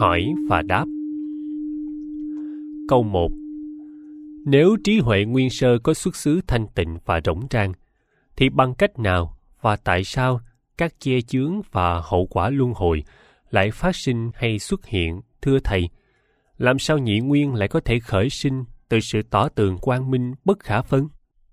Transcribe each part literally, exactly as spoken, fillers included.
hỏi và đáp. Câu một. Nếu trí huệ nguyên sơ có xuất xứ thanh tịnh và rỗng rang, thì bằng cách nào và tại sao các che chướng và hậu quả luân hồi lại phát sinh hay xuất hiện, thưa Thầy? Làm sao nhị nguyên lại có thể khởi sinh từ sự tỏ tường quang minh bất khả phân?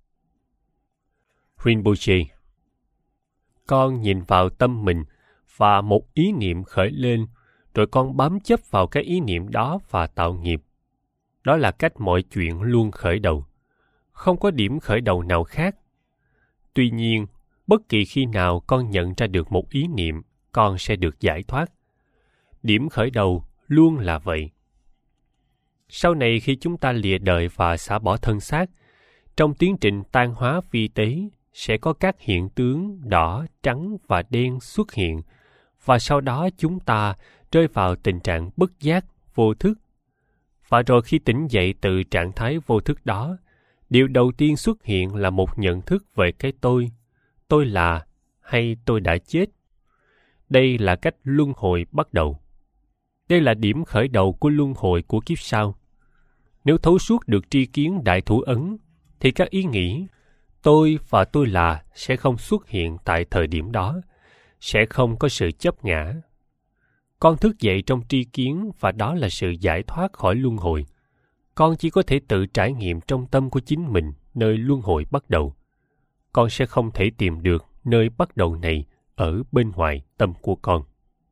Rinpoche: Con nhìn vào tâm mình và một ý niệm khởi lên, rồi con bám chấp vào cái ý niệm đó và tạo nghiệp. Đó là cách mọi chuyện luôn khởi đầu. Không có điểm khởi đầu nào khác. Tuy nhiên, bất kỳ khi nào con nhận ra được một ý niệm, con sẽ được giải thoát. Điểm khởi đầu luôn là vậy. Sau này khi chúng ta lìa đời và xả bỏ thân xác, trong tiến trình tan hóa vi tế sẽ có các hiện tướng đỏ, trắng và đen xuất hiện, và sau đó chúng ta rơi vào tình trạng bất giác, vô thức. Và rồi khi tỉnh dậy từ trạng thái vô thức đó, điều đầu tiên xuất hiện là một nhận thức về cái tôi. Tôi là, hay tôi đã chết. Đây là cách luân hồi bắt đầu. Đây là điểm khởi đầu của luân hồi của kiếp sau. Nếu thấu suốt được tri kiến đại thủ ấn, thì các ý nghĩ tôi và tôi là sẽ không xuất hiện tại thời điểm đó, sẽ không có sự chấp ngã. Con thức dậy trong tri kiến và đó là sự giải thoát khỏi luân hồi. Con chỉ có thể tự trải nghiệm trong tâm của chính mình nơi luân hồi bắt đầu. Con sẽ không thể tìm được nơi bắt đầu này ở bên ngoài tâm của con.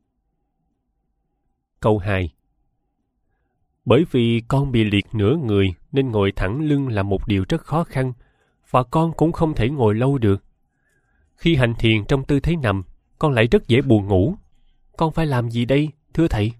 Câu hai. Bởi vì con bị liệt nửa người nên ngồi thẳng lưng là một điều rất khó khăn, và con cũng không thể ngồi lâu được. Khi hành thiền trong tư thế nằm, con lại rất dễ buồn ngủ. Con phải làm gì đây, thưa Thầy?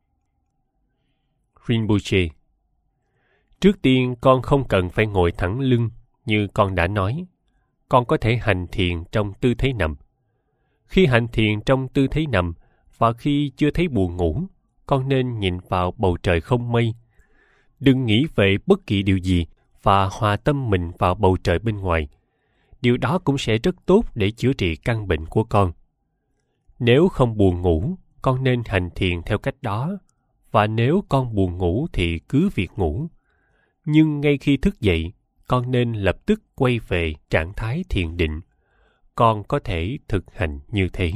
Rinpoche: Trước tiên con không cần phải ngồi thẳng lưng như con đã nói. Con có thể hành thiền trong tư thế nằm. Khi hành thiền trong tư thế nằm và khi chưa thấy buồn ngủ, con nên nhìn vào bầu trời không mây. Đừng nghĩ về bất kỳ điều gì và hòa tâm mình vào bầu trời bên ngoài. Điều đó cũng sẽ rất tốt để chữa trị căn bệnh của con. Nếu không buồn ngủ, con nên hành thiền theo cách đó. Và nếu con buồn ngủ thì cứ việc ngủ. Nhưng ngay khi thức dậy, con nên lập tức quay về trạng thái thiền định. Con có thể thực hành như thế.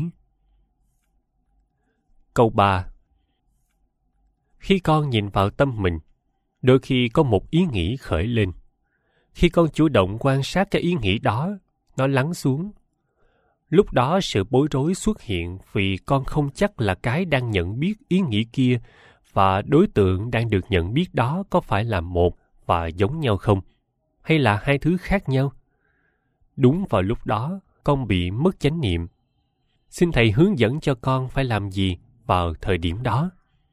Câu ba. Khi con nhìn vào tâm mình, đôi khi có một ý nghĩ khởi lên. Khi con chủ động quan sát cái ý nghĩ đó, nó lắng xuống. Lúc đó sự bối rối xuất hiện vì con không chắc là cái đang nhận biết ý nghĩ kia và đối tượng đang được nhận biết đó có phải là một và giống nhau không, hay là hai thứ khác nhau. Đúng vào lúc đó, con bị mất chánh niệm. Xin Thầy hướng dẫn cho con phải làm gì vào thời điểm đó.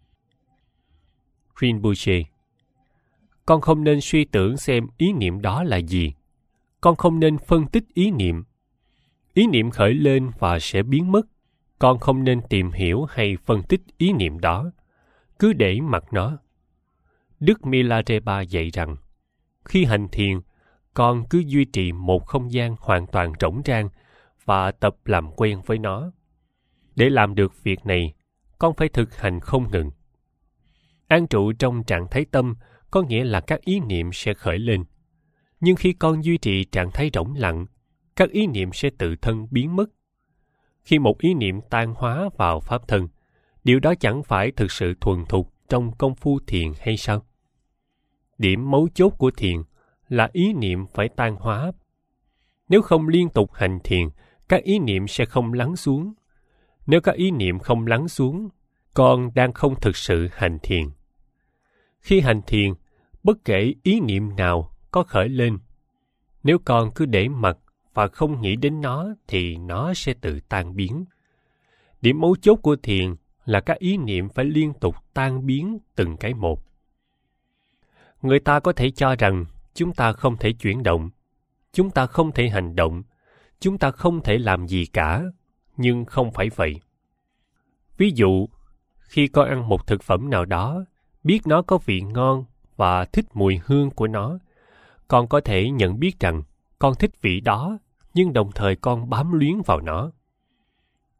Rinpoche: Con không nên suy tưởng xem ý niệm đó là gì. Con không nên phân tích ý niệm. Ý niệm khởi lên và sẽ biến mất. Con không nên tìm hiểu hay phân tích ý niệm đó. Cứ để mặc nó. Đức Milarepa dạy rằng, khi hành thiền, con cứ duy trì một không gian hoàn toàn rỗng rang và tập làm quen với nó. Để làm được việc này, con phải thực hành không ngừng. An trụ trong trạng thái tâm có nghĩa là các ý niệm sẽ khởi lên. Nhưng khi con duy trì trạng thái rỗng lặng, các ý niệm sẽ tự thân biến mất. Khi một ý niệm tan hóa vào pháp thân, điều đó chẳng phải thực sự thuần thục trong công phu thiền hay sao? Điểm mấu chốt của thiền là ý niệm phải tan hóa. Nếu không liên tục hành thiền, các ý niệm sẽ không lắng xuống. Nếu các ý niệm không lắng xuống, con đang không thực sự hành thiền. Khi hành thiền, bất kể ý niệm nào có khởi lên, nếu con cứ để mặc và không nghĩ đến nó thì nó sẽ tự tan biến. Điểm mấu chốt của thiền là các ý niệm phải liên tục tan biến từng cái một. Người ta có thể cho rằng chúng ta không thể chuyển động, chúng ta không thể hành động, chúng ta không thể làm gì cả, nhưng không phải vậy. Ví dụ, khi con ăn một thực phẩm nào đó, biết nó có vị ngon và thích mùi hương của nó, con có thể nhận biết rằng con thích vị đó, nhưng đồng thời con bám luyến vào nó.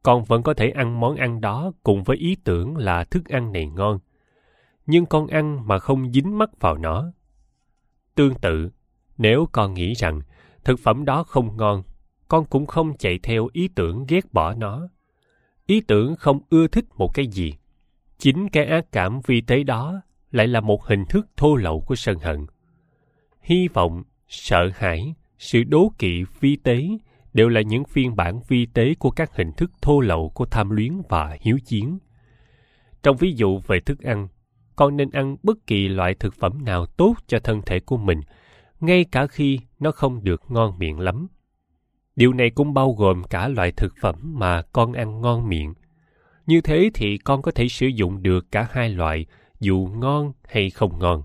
Con vẫn có thể ăn món ăn đó cùng với ý tưởng là thức ăn này ngon, nhưng con ăn mà không dính mắc vào nó. Tương tự, nếu con nghĩ rằng thực phẩm đó không ngon, con cũng không chạy theo ý tưởng ghét bỏ nó. Ý tưởng không ưa thích một cái gì, chính cái ác cảm vi tế đó lại là một hình thức thô lậu của sân hận. Hy vọng, sợ hãi, sự đố kỵ vi tế đều là những phiên bản vi tế của các hình thức thô lậu của tham luyến và hiếu chiến. Trong ví dụ về thức ăn, con nên ăn bất kỳ loại thực phẩm nào tốt cho thân thể của mình, ngay cả khi nó không được ngon miệng lắm. Điều này cũng bao gồm cả loại thực phẩm mà con ăn ngon miệng. Như thế thì con có thể sử dụng được cả hai loại, dù ngon hay không ngon.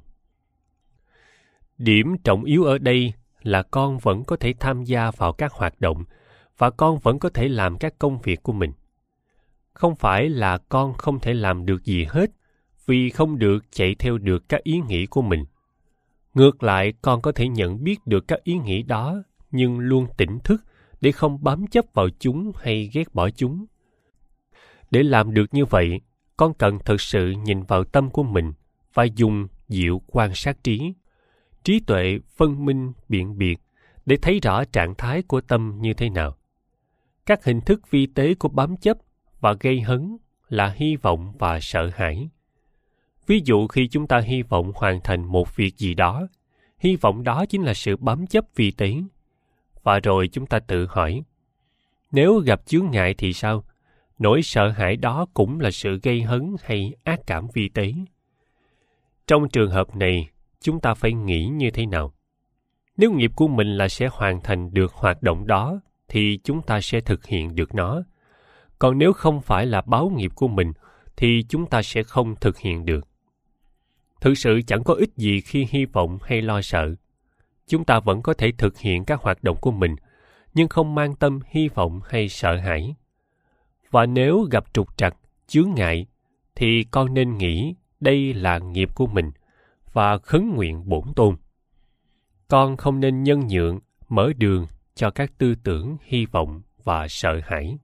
Điểm trọng yếu ở đây là con vẫn có thể tham gia vào các hoạt động và con vẫn có thể làm các công việc của mình. Không phải là con không thể làm được gì hết vì không được chạy theo được các ý nghĩ của mình. Ngược lại, con có thể nhận biết được các ý nghĩ đó nhưng luôn tỉnh thức để không bám chấp vào chúng hay ghét bỏ chúng. Để làm được như vậy, con cần thực sự nhìn vào tâm của mình và dùng diệu quan sát trí, trí tuệ phân minh biện biệt để thấy rõ trạng thái của tâm như thế nào. Các hình thức vi tế của bám chấp và gây hấn là hy vọng và sợ hãi. Ví dụ khi chúng ta hy vọng hoàn thành một việc gì đó, hy vọng đó chính là sự bám chấp vi tế. Và rồi chúng ta tự hỏi, nếu gặp chướng ngại thì sao? Nỗi sợ hãi đó cũng là sự gây hấn hay ác cảm vi tế. Trong trường hợp này, chúng ta phải nghĩ như thế nào? Nếu nghiệp của mình là sẽ hoàn thành được hoạt động đó, thì chúng ta sẽ thực hiện được nó. Còn nếu không phải là báo nghiệp của mình, thì chúng ta sẽ không thực hiện được. Thực sự chẳng có ích gì khi hy vọng hay lo sợ. Chúng ta vẫn có thể thực hiện các hoạt động của mình, nhưng không mang tâm hy vọng hay sợ hãi. Và nếu gặp trục trặc, chướng ngại, thì con nên nghĩ đây là nghiệp của mình và khấn nguyện bổn tôn. Con không nên nhân nhượng, mở đường cho các tư tưởng, hy vọng và sợ hãi.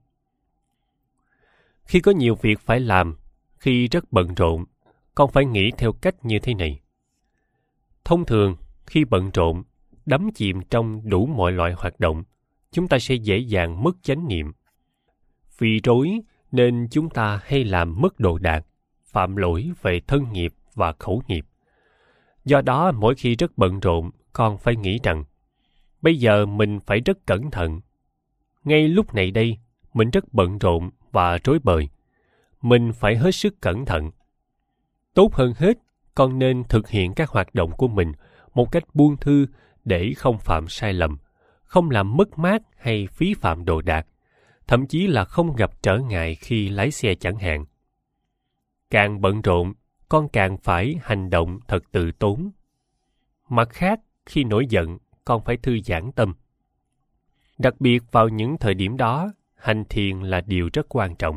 Khi có nhiều việc phải làm, khi rất bận rộn, con phải nghĩ theo cách như thế này. Thông thường, khi bận rộn, đắm chìm trong đủ mọi loại hoạt động, chúng ta sẽ dễ dàng mất chánh niệm. Vì rối nên chúng ta hay làm mất đồ đạc, phạm lỗi về thân nghiệp và khẩu nghiệp. Do đó, mỗi khi rất bận rộn, con phải nghĩ rằng, bây giờ mình phải rất cẩn thận. Ngay lúc này đây, mình rất bận rộn và rối bời. Mình phải hết sức cẩn thận. Tốt hơn hết, con nên thực hiện các hoạt động của mình một cách buông thư để không phạm sai lầm, không làm mất mát hay phí phạm đồ đạc, thậm chí là không gặp trở ngại khi lái xe chẳng hạn. Càng bận rộn, con càng phải hành động thật từ tốn. Mặt khác, khi nổi giận, con phải thư giãn tâm. Đặc biệt vào những thời điểm đó, hành thiền là điều rất quan trọng.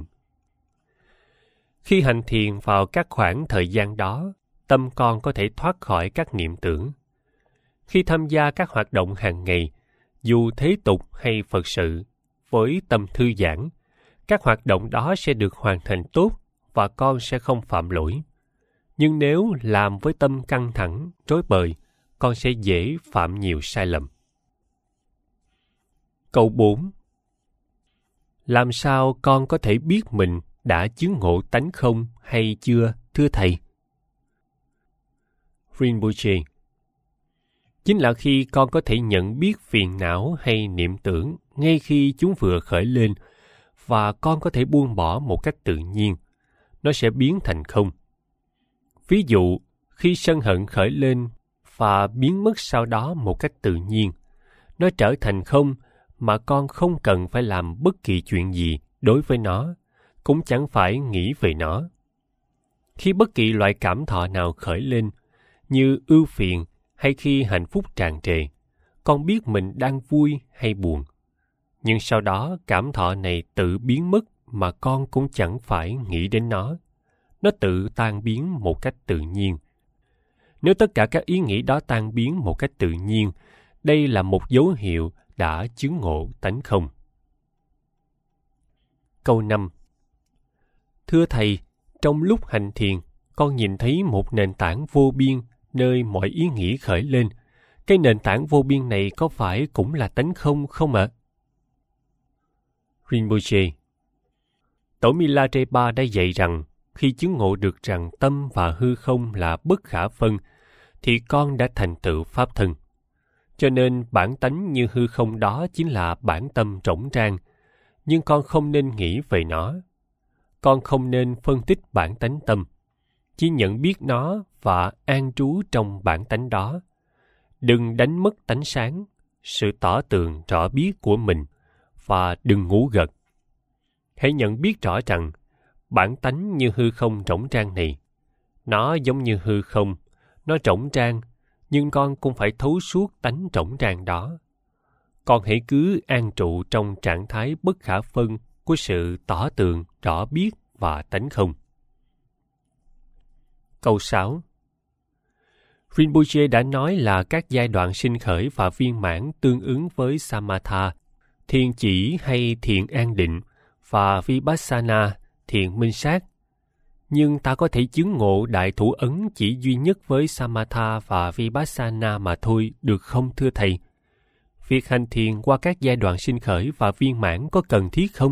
Khi hành thiền vào các khoảng thời gian đó, tâm con có thể thoát khỏi các niệm tưởng. Khi tham gia các hoạt động hàng ngày, dù thế tục hay Phật sự, với tâm thư giãn, các hoạt động đó sẽ được hoàn thành tốt và con sẽ không phạm lỗi. Nhưng nếu làm với tâm căng thẳng, rối bời, con sẽ dễ phạm nhiều sai lầm. Câu bốn. Làm sao con có thể biết mình đã chứng ngộ tánh không hay chưa, thưa Thầy? Rinpoche: chính là khi con có thể nhận biết phiền não hay niệm tưởng ngay khi chúng vừa khởi lên, và con có thể buông bỏ một cách tự nhiên, nó sẽ biến thành không. Ví dụ, khi sân hận khởi lên và biến mất sau đó một cách tự nhiên, nó trở thành không mà con không cần phải làm bất kỳ chuyện gì đối với nó, cũng chẳng phải nghĩ về nó. Khi bất kỳ loại cảm thọ nào khởi lên, như ưu phiền hay khi hạnh phúc tràn trề, con biết mình đang vui hay buồn. Nhưng sau đó cảm thọ này tự biến mất mà con cũng chẳng phải nghĩ đến nó. Nó tự tan biến một cách tự nhiên. Nếu tất cả các ý nghĩ đó tan biến một cách tự nhiên, đây là một dấu hiệu đã chứng ngộ tánh không. Câu năm. Thưa Thầy, trong lúc hành thiền, con nhìn thấy một nền tảng vô biên nơi mọi ý nghĩ khởi lên. Cái nền tảng vô biên này có phải cũng là tánh không không ạ? Rinpoche. Tổ Milarepa đã dạy rằng khi chứng ngộ được rằng tâm và hư không là bất khả phân, thì con đã thành tựu pháp thân. Cho nên bản tánh như hư không đó chính là bản tâm rỗng rang, nhưng con không nên nghĩ về nó. Con không nên phân tích bản tánh tâm, chỉ nhận biết nó và an trú trong bản tánh đó. Đừng đánh mất tánh sáng, sự tỏ tường rõ biết của mình, và đừng ngủ gật. Hãy nhận biết rõ rằng bản tánh như hư không rỗng rang này, nó giống như hư không, nó rỗng rang, nhưng con cũng phải thấu suốt tánh rỗng rang đó. Con hãy cứ an trụ trong trạng thái bất khả phân của sự tỏ tường rõ biết và tánh không. Câu sáu. Rinpoche đã nói là các giai đoạn sinh khởi và viên mãn tương ứng với Samatha, thiền chỉ hay thiền an định, và Vipassana, thiền minh sát. Nhưng ta có thể chứng ngộ đại thủ ấn chỉ duy nhất với Samatha và Vipassana mà thôi, được không thưa Thầy? Việc hành thiền qua các giai đoạn sinh khởi và viên mãn có cần thiết không?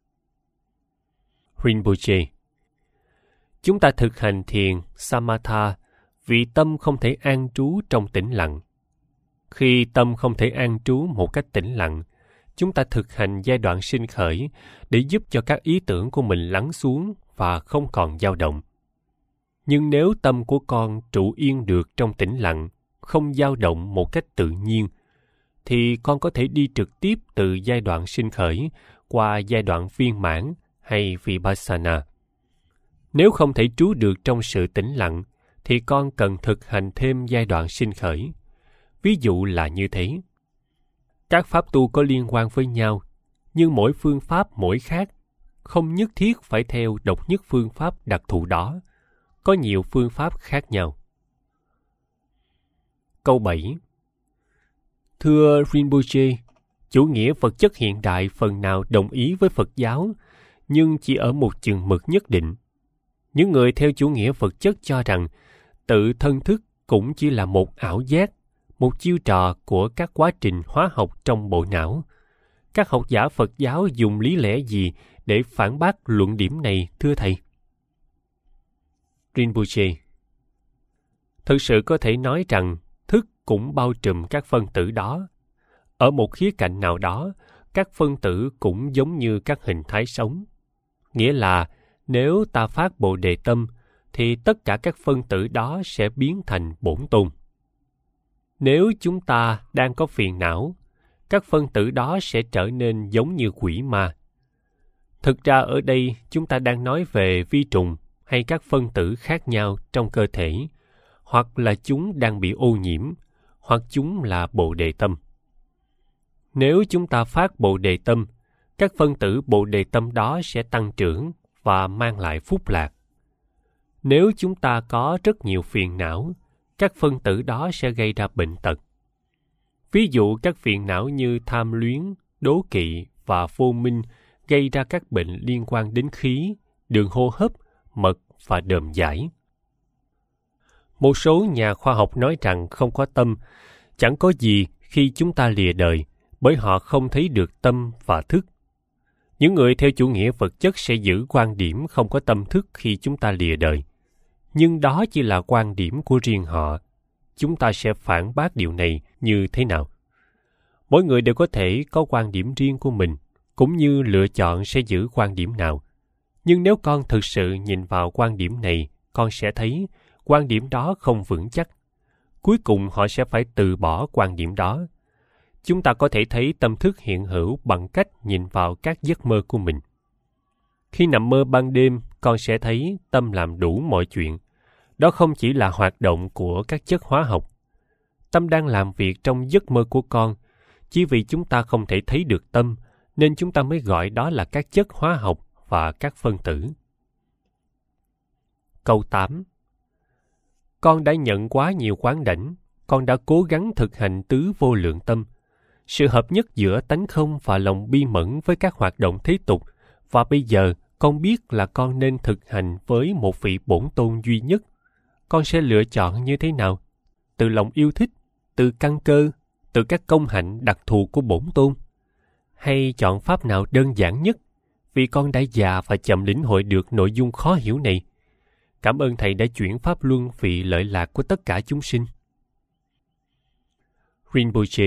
Rinpoche. Chúng ta thực hành thiền Samatha vì tâm không thể an trú trong tĩnh lặng. Khi tâm không thể an trú một cách tĩnh lặng, chúng ta thực hành giai đoạn sinh khởi để giúp cho các ý tưởng của mình lắng xuống và không còn dao động. Nhưng nếu tâm của con trụ yên được trong tĩnh lặng, không dao động một cách tự nhiên, thì con có thể đi trực tiếp từ giai đoạn sinh khởi qua giai đoạn viên mãn hay Vipassana. Nếu không thể trú được trong sự tĩnh lặng, thì con cần thực hành thêm giai đoạn sinh khởi. Ví dụ là như thế. Các pháp tu có liên quan với nhau, nhưng mỗi phương pháp mỗi khác, không nhất thiết phải theo độc nhất phương pháp đặc thù đó. Có nhiều phương pháp khác nhau. Câu bảy. Thưa Rinpoche, chủ nghĩa vật chất hiện đại phần nào đồng ý với Phật giáo, nhưng chỉ ở một chừng mực nhất định. Những người theo chủ nghĩa vật chất cho rằng tự thân thức cũng chỉ là một ảo giác, một chiêu trò của các quá trình hóa học trong bộ não. Các học giả Phật giáo dùng lý lẽ gì để phản bác luận điểm này, thưa Thầy? Rinpoche. Thực sự có thể nói rằng thức cũng bao trùm các phân tử đó. Ở một khía cạnh nào đó, các phân tử cũng giống như các hình thái sống. Nghĩa là nếu ta phát Bồ Đề tâm, thì tất cả các phân tử đó sẽ biến thành bổn tôn. Nếu chúng ta đang có phiền não, các phân tử đó sẽ trở nên giống như quỷ ma. Thực ra ở đây chúng ta đang nói về vi trùng hay các phân tử khác nhau trong cơ thể, hoặc là chúng đang bị ô nhiễm, hoặc chúng là Bồ Đề tâm. Nếu chúng ta phát Bồ Đề tâm, các phân tử Bồ Đề tâm đó sẽ tăng trưởng và mang lại phúc lạc. Nếu chúng ta có rất nhiều phiền não, các phân tử đó sẽ gây ra bệnh tật. Ví dụ các phiền não như tham luyến, đố kỵ và vô minh gây ra các bệnh liên quan đến khí, đường hô hấp, mật và đờm giải. Một số nhà khoa học nói rằng không có tâm, chẳng có gì khi chúng ta lìa đời, bởi họ không thấy được tâm và thức. Những người theo chủ nghĩa vật chất sẽ giữ quan điểm không có tâm thức khi chúng ta lìa đời. Nhưng đó chỉ là quan điểm của riêng họ. Chúng ta sẽ phản bác điều này như thế nào? Mỗi người đều có thể có quan điểm riêng của mình, cũng như lựa chọn sẽ giữ quan điểm nào. Nhưng nếu con thực sự nhìn vào quan điểm này, con sẽ thấy quan điểm đó không vững chắc. Cuối cùng họ sẽ phải từ bỏ quan điểm đó. Chúng ta có thể thấy tâm thức hiện hữu bằng cách nhìn vào các giấc mơ của mình. Khi nằm mơ ban đêm, con sẽ thấy tâm làm đủ mọi chuyện. Đó không chỉ là hoạt động của các chất hóa học. Tâm đang làm việc trong giấc mơ của con. Chỉ vì chúng ta không thể thấy được tâm, nên chúng ta mới gọi đó là các chất hóa học và các phân tử. Câu tám. Con đã nhận quá nhiều quán đảnh, con đã cố gắng thực hành tứ vô lượng tâm. Sự hợp nhất giữa tánh không và lòng bi mẫn với các hoạt động thế tục Và bây giờ, con biết là con nên thực hành với một vị bổn tôn duy nhất. Con sẽ lựa chọn như thế nào? Từ lòng yêu thích, từ căn cơ, từ các công hạnh đặc thù của bổn tôn? Hay chọn pháp nào đơn giản nhất, vì con đã già và chậm lĩnh hội được nội dung khó hiểu này? Cảm ơn Thầy đã chuyển pháp luân vì lợi lạc của tất cả chúng sinh. Rinpoche: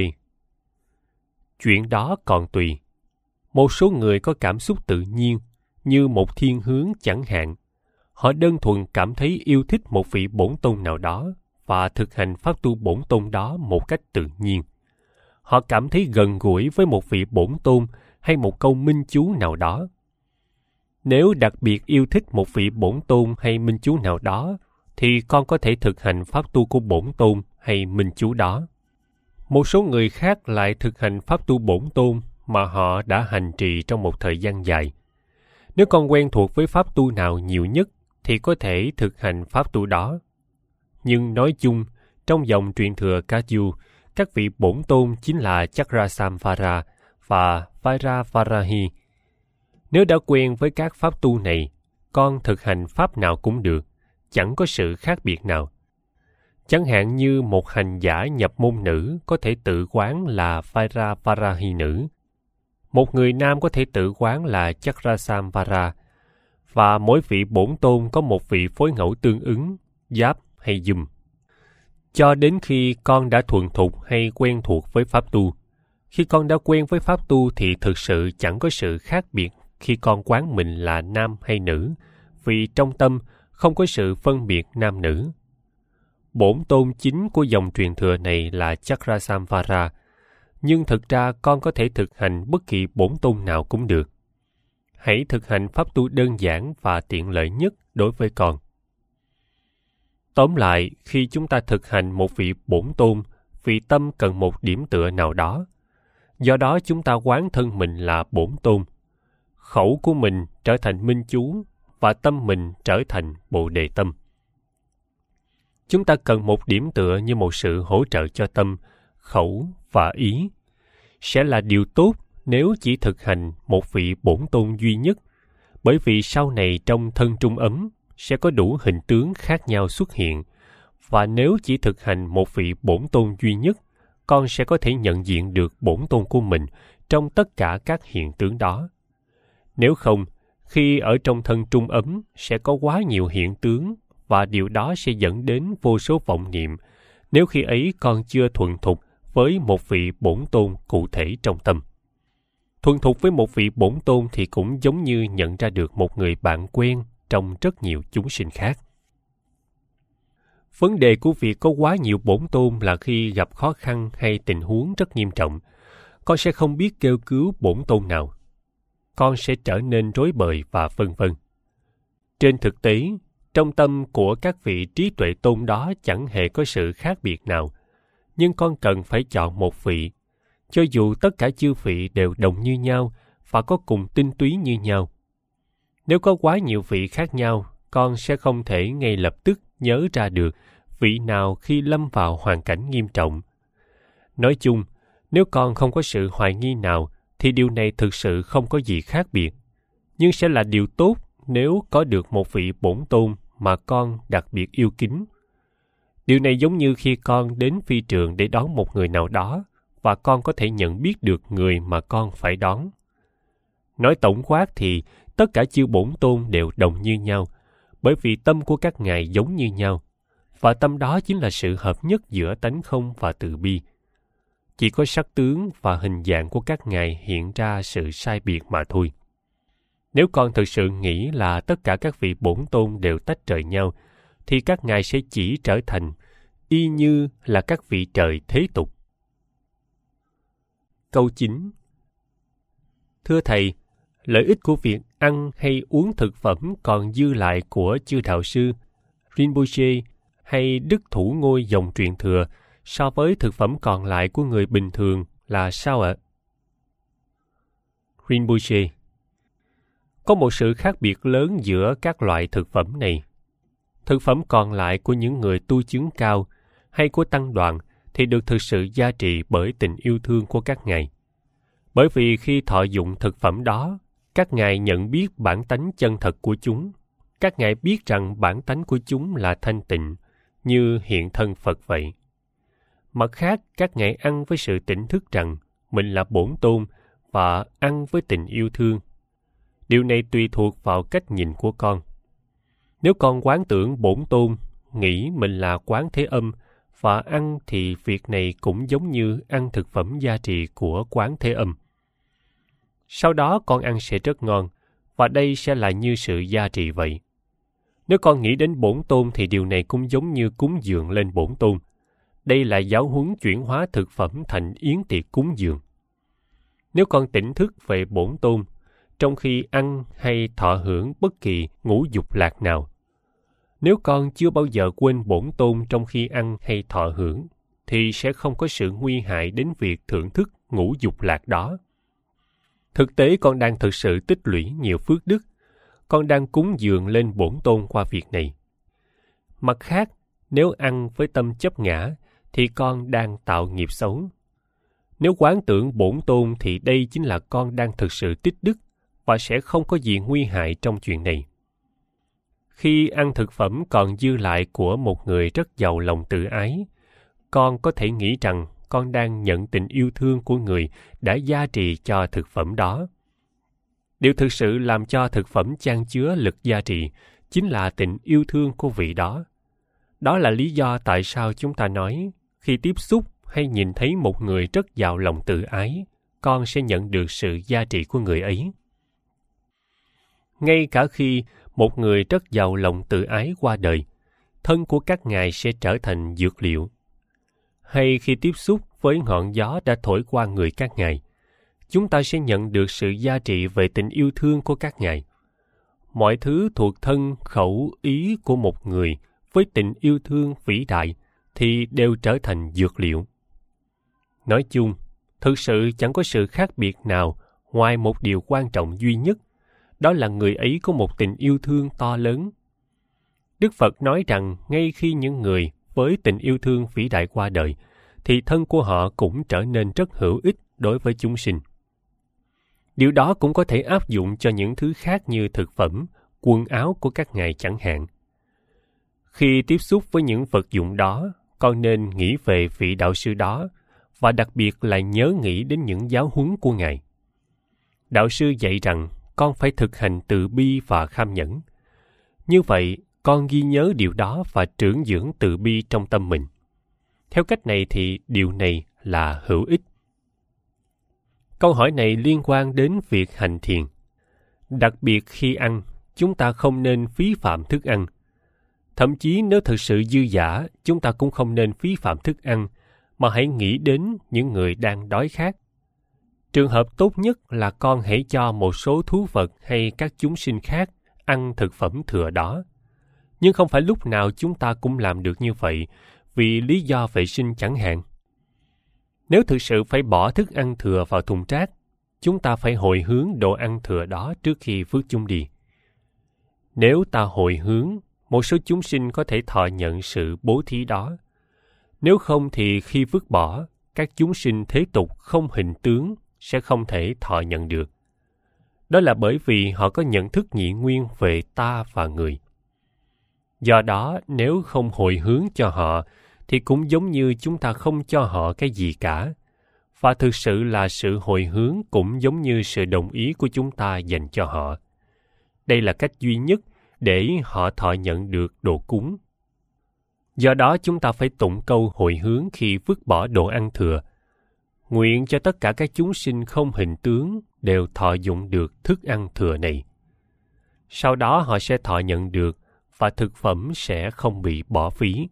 Chuyện đó còn tùy. Một số người có cảm xúc tự nhiên, như một thiên hướng chẳng hạn. Họ đơn thuần cảm thấy yêu thích một vị bổn tôn nào đó và thực hành pháp tu bổn tôn đó một cách tự nhiên. Họ cảm thấy gần gũi với một vị bổn tôn hay một câu minh chú nào đó. Nếu đặc biệt yêu thích một vị bổn tôn hay minh chú nào đó, thì con có thể thực hành pháp tu của bổn tôn hay minh chú đó. Một số người khác lại thực hành pháp tu bổn tôn mà họ đã hành trì trong một thời gian dài. Nếu con quen thuộc với pháp tu nào nhiều nhất, thì có thể thực hành pháp tu đó. Nhưng nói chung, trong dòng truyền thừa Kagyu, các vị bổn tôn chính là Chakrasamvara và Vairavarahi. Nếu đã quen với các pháp tu này, con thực hành pháp nào cũng được, chẳng có sự khác biệt nào. Chẳng hạn như một hành giả nhập môn nữ có thể tự quán là Vairavarahi nữ. Một người nam có thể tự quán là Chakrasamvara, và mỗi vị bổn tôn có một vị phối ngẫu tương ứng, giáp hay dùm. Cho đến khi con đã thuần thục hay quen thuộc với pháp tu. Khi con đã quen với pháp tu thì thực sự chẳng có sự khác biệt khi con quán mình là nam hay nữ, vì trong tâm không có sự phân biệt nam nữ. Bổn tôn chính của dòng truyền thừa này là Chakrasamvara, nhưng thực ra con có thể thực hành bất kỳ bổn tôn nào cũng được. Hãy thực hành pháp tu đơn giản và tiện lợi nhất đối với con. Tóm lại, khi chúng ta thực hành một vị bổn tôn, vì tâm cần một điểm tựa nào đó. Do đó chúng ta quán thân mình là bổn tôn. Khẩu của mình trở thành minh chú, và tâm mình trở thành bồ đề tâm. Chúng ta cần một điểm tựa như một sự hỗ trợ cho tâm, khẩu và ý. Sẽ là điều tốt nếu chỉ thực hành một vị bổn tôn duy nhất, bởi vì sau này trong thân trung ấm sẽ có đủ hình tướng khác nhau xuất hiện, và nếu chỉ thực hành một vị bổn tôn duy nhất, con sẽ có thể nhận diện được bổn tôn của mình trong tất cả các hiện tướng đó. Nếu không, khi ở trong thân trung ấm sẽ có quá nhiều hiện tướng, và điều đó sẽ dẫn đến vô số vọng niệm, nếu khi ấy con chưa thuần thục với một vị bổn tôn cụ thể trong tâm. Thuần thục với một vị bổn tôn thì cũng giống như nhận ra được một người bạn quen trong rất nhiều chúng sinh khác. Vấn đề của việc có quá nhiều bổn tôn là khi gặp khó khăn hay tình huống rất nghiêm trọng, con sẽ không biết kêu cứu bổn tôn nào. Con sẽ trở nên rối bời và vân vân. Trên thực tế, trong tâm của các vị trí tuệ tôn đó chẳng hề có sự khác biệt nào, nhưng con cần phải chọn một vị, cho dù tất cả chư vị đều đồng như nhau và có cùng tinh túy như nhau. Nếu có quá nhiều vị khác nhau, con sẽ không thể ngay lập tức nhớ ra được vị nào khi lâm vào hoàn cảnh nghiêm trọng. Nói chung, nếu con không có sự hoài nghi nào, thì điều này thực sự không có gì khác biệt. Nhưng sẽ là điều tốt nếu có được một vị bổn tôn mà con đặc biệt yêu kính. Điều này giống như khi con đến phi trường để đón một người nào đó, và con có thể nhận biết được người mà con phải đón. Nói tổng quát thì tất cả chư bổn tôn đều đồng như nhau, bởi vì tâm của các ngài giống như nhau, và tâm đó chính là sự hợp nhất giữa tánh không và từ bi. Chỉ có sắc tướng và hình dạng của các ngài hiện ra sự sai biệt mà thôi. Nếu con thực sự nghĩ là tất cả các vị bổn tôn đều tách rời nhau, thì các ngài sẽ chỉ trở thành y như là các vị trời thế tục. Câu chín. Thưa Thầy, lợi ích của việc ăn hay uống thực phẩm còn dư lại của chư đạo sư, Rinpoche hay Đức Thủ Ngôi dòng truyền thừa so với thực phẩm còn lại của người bình thường là sao ạ? Rinpoche: Có một sự khác biệt lớn giữa các loại thực phẩm này. Thực phẩm còn lại của những người tu chứng cao hay của tăng đoàn thì được thực sự gia trì bởi tình yêu thương của các ngài. Bởi vì khi thọ dụng thực phẩm đó, Các ngài nhận biết bản tánh chân thật của chúng. Các ngài biết rằng bản tánh của chúng là thanh tịnh, như hiện thân Phật vậy. Mặt khác, các ngài ăn với sự tỉnh thức rằng mình là bổn tôn và ăn với tình yêu thương. Điều này tùy thuộc vào cách nhìn của con. Nếu con quán tưởng bổn tôn, nghĩ mình là Quán Thế Âm và ăn thì việc này cũng giống như ăn thực phẩm gia trì của Quán Thế Âm. Sau đó con ăn sẽ rất ngon, và đây sẽ là như sự gia trì vậy. Nếu con nghĩ đến bổn tôn thì điều này cũng giống như cúng dường lên bổn tôn. Đây là giáo huấn chuyển hóa thực phẩm thành yến tiệc cúng dường. Nếu con tỉnh thức về bổn tôn, trong khi ăn hay thọ hưởng bất kỳ ngũ dục lạc nào, nếu con chưa bao giờ quên bổn tôn trong khi ăn hay thọ hưởng, thì sẽ không có sự nguy hại đến việc thưởng thức ngũ dục lạc đó. Thực tế con đang thực sự tích lũy nhiều phước đức. Con đang cúng dường lên bổn tôn qua việc này. Mặt khác, nếu ăn với tâm chấp ngã, thì con đang tạo nghiệp xấu. Nếu quán tưởng bổn tôn thì đây chính là con đang thực sự tích đức và sẽ không có gì nguy hại trong chuyện này. Khi ăn thực phẩm còn dư lại của một người rất giàu lòng tự ái, con có thể nghĩ rằng con đang nhận tình yêu thương của người đã gia trì cho thực phẩm đó. Điều thực sự làm cho thực phẩm chan chứa lực gia trì chính là tình yêu thương của vị đó. Đó là lý do tại sao chúng ta nói, khi tiếp xúc hay nhìn thấy một người rất giàu lòng tự ái, con sẽ nhận được sự gia trì của người ấy. Ngay cả khi một người rất giàu lòng tự ái qua đời, thân của các ngài sẽ trở thành dược liệu. Hay khi tiếp xúc với ngọn gió đã thổi qua người các ngài, chúng ta sẽ nhận được sự gia trị về tình yêu thương của các ngài. Mọi thứ thuộc thân, khẩu, ý của một người với tình yêu thương vĩ đại thì đều trở thành dược liệu. Nói chung, thực sự chẳng có sự khác biệt nào ngoài một điều quan trọng duy nhất, đó là người ấy có một tình yêu thương to lớn. Đức Phật nói rằng ngay khi những người với tình yêu thương vĩ đại qua đời, thì thân của họ cũng trở nên rất hữu ích đối với chúng sinh. Điều đó cũng có thể áp dụng cho những thứ khác như thực phẩm, quần áo của các ngài chẳng hạn. Khi tiếp xúc với những vật dụng đó, con nên nghĩ về vị đạo sư đó, và đặc biệt là nhớ nghĩ đến những giáo huấn của ngài. Đạo sư dạy rằng con phải thực hành từ bi và kham nhẫn. Như vậy, con ghi nhớ điều đó và trưởng dưỡng từ bi trong tâm mình. Theo cách này thì điều này là hữu ích. Câu hỏi này liên quan đến việc hành thiền. Đặc biệt khi ăn, chúng ta không nên phí phạm thức ăn. Thậm chí nếu thực sự dư dả, chúng ta cũng không nên phí phạm thức ăn, mà hãy nghĩ đến những người đang đói khát. Trường hợp tốt nhất là con hãy cho một số thú vật hay các chúng sinh khác ăn thực phẩm thừa đó. Nhưng không phải lúc nào chúng ta cũng làm được như vậy, vì lý do vệ sinh chẳng hạn. Nếu thực sự phải bỏ thức ăn thừa vào thùng rác, chúng ta phải hồi hướng đồ ăn thừa đó trước khi vứt chúng đi. Nếu ta hồi hướng, một số chúng sinh có thể thọ nhận sự bố thí đó. Nếu không thì khi vứt bỏ, các chúng sinh thế tục không hình tướng sẽ không thể thọ nhận được. Đó là bởi vì họ có nhận thức nhị nguyên về ta và người. Do đó, nếu không hồi hướng cho họ, thì cũng giống như chúng ta không cho họ cái gì cả. Và thực sự là sự hồi hướng cũng giống như sự đồng ý của chúng ta dành cho họ. Đây là cách duy nhất để họ thọ nhận được đồ cúng. Do đó chúng ta phải tụng câu hồi hướng khi vứt bỏ đồ ăn thừa. Nguyện cho tất cả các chúng sinh không hình tướng đều thọ dụng được thức ăn thừa này. Sau đó họ sẽ thọ nhận được và thực phẩm sẽ không bị bỏ phí.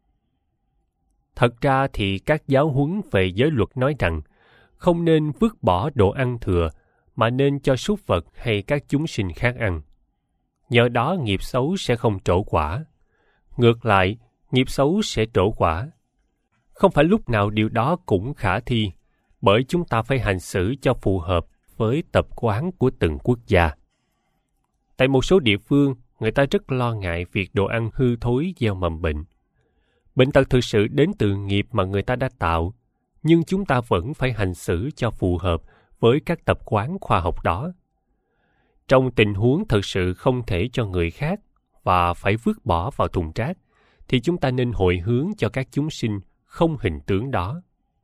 Thật ra thì các giáo huấn về giới luật nói rằng không nên vứt bỏ đồ ăn thừa mà nên cho súc vật hay các chúng sinh khác ăn. Nhờ đó nghiệp xấu sẽ không trổ quả. Ngược lại, nghiệp xấu sẽ trổ quả. Không phải lúc nào điều đó cũng khả thi, bởi chúng ta phải hành xử cho phù hợp với tập quán của từng quốc gia. Tại một số địa phương, người ta rất lo ngại việc đồ ăn hư thối gieo mầm bệnh. Bệnh tật thực sự đến từ nghiệp mà người ta đã tạo, nhưng chúng ta vẫn phải hành xử cho phù hợp với các tập quán khoa học đó. Trong tình huống thực sự không thể cho người khác và phải vứt bỏ vào thùng rác, thì chúng ta nên hồi hướng cho các chúng sinh không hình tướng đó.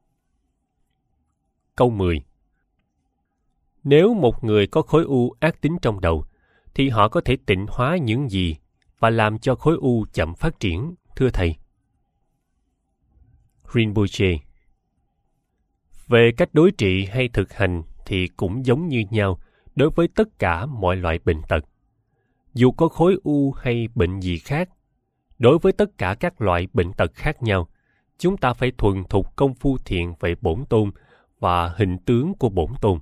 Câu mười. Nếu một người có khối u ác tính trong đầu, thì họ có thể tịnh hóa những gì và làm cho khối u chậm phát triển, thưa Thầy? Rinpoche: Về cách đối trị hay thực hành thì cũng giống như nhau đối với tất cả mọi loại bệnh tật. Dù có khối u hay bệnh gì khác, đối với tất cả các loại bệnh tật khác nhau, chúng ta phải thuần thục công phu thiện về bổn tôn và hình tướng của bổn tôn.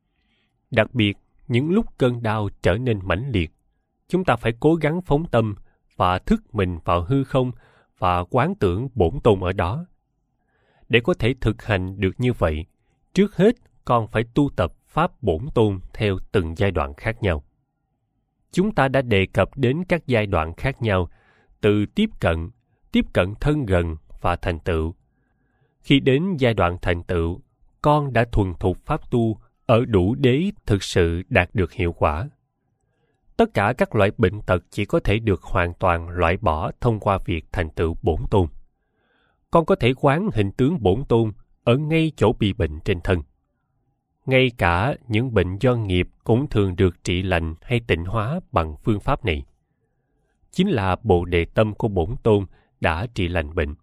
Đặc biệt, những lúc cơn đau trở nên mãnh liệt, chúng ta phải cố gắng phóng tâm và thức mình vào hư không và quán tưởng bổn tôn ở đó. Để có thể thực hành được như vậy, trước hết con phải tu tập pháp bổn tôn theo từng giai đoạn khác nhau. Chúng ta đã đề cập đến các giai đoạn khác nhau, từ tiếp cận, tiếp cận thân gần và thành tựu. Khi đến giai đoạn thành tựu, con đã thuần thục pháp tu ở đủ để thực sự đạt được hiệu quả. Tất cả các loại bệnh tật chỉ có thể được hoàn toàn loại bỏ thông qua việc thành tựu bổn tôn. Con có thể quán hình tướng bổn tôn ở ngay chỗ bị bệnh trên thân. Ngay cả những bệnh do nghiệp cũng thường được trị lành hay tịnh hóa bằng phương pháp này. Chính là bồ đề tâm của bổn tôn đã trị lành bệnh.